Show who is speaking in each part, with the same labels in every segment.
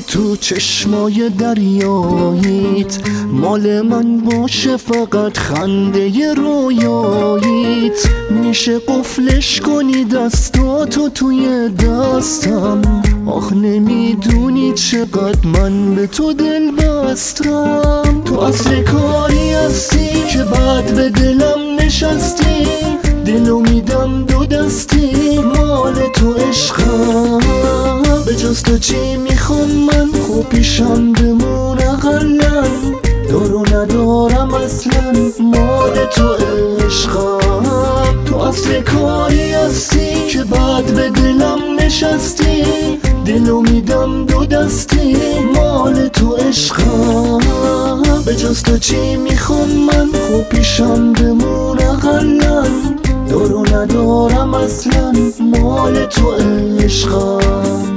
Speaker 1: تو چشمای دریاییت مال من باشه فقط خنده رویاییت میشه قفلش کنی دستاتو توی دستم آخ نمیدونی چقدر من به تو دل بستم تو اصل کاری هستی که بعد به دلم نشستی دلو میدم دو دستی مال تو عشقم به جز تو چی میخوام من خوب پیشم بمون اقلن دارو ندارم اصلا مال تو عشقم تو اصل کاری هستی که بعد به دلم نشستی دلو میدم دو دستی مال تو عشقم به جز تو چی میخوام من خوب پیشم بمون اقلن دارو ندارم اصلا مال تو عشقم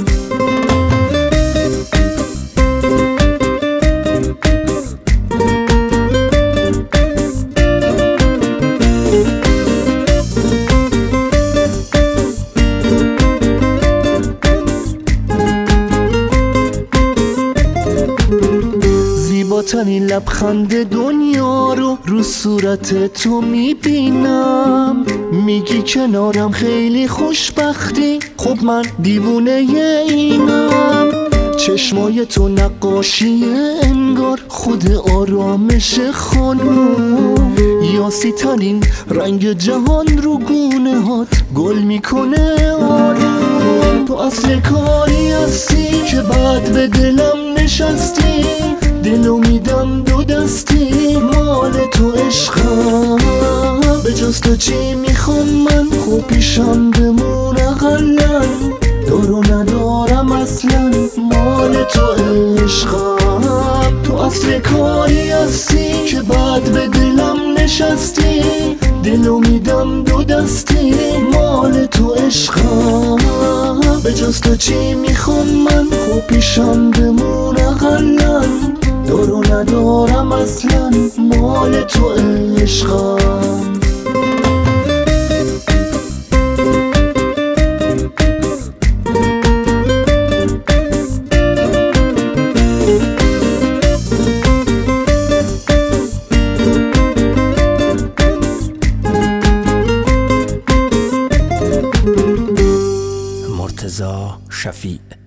Speaker 1: زیباترین لبخند دنیا رو صورت تو میبینم میگی کنارم خیلی خوشبختی خب من دیوونه اینم چشمای تو نقاشی انگار خود آرامش خانم یاسی ترین رنگ جهان رو گونه هات گل میکنه آروم تو اصل کاری هستی که بعد به دلم نشستی دلو میدم دو دستی مال تو عشقم به جز تو چی میخوام من خوب پیشم بمون اقلن دارو ندارم اصلا مال تو عشقم تو اصل کاری هستی که بعد به دلم نشستی دلو میدم دو دستی مال تو عشقم به جز تو چی میخوام من خوب پیشم بمون اقلن دارو ندارم اصلا مال تو عشقم
Speaker 2: مرتضی شفیع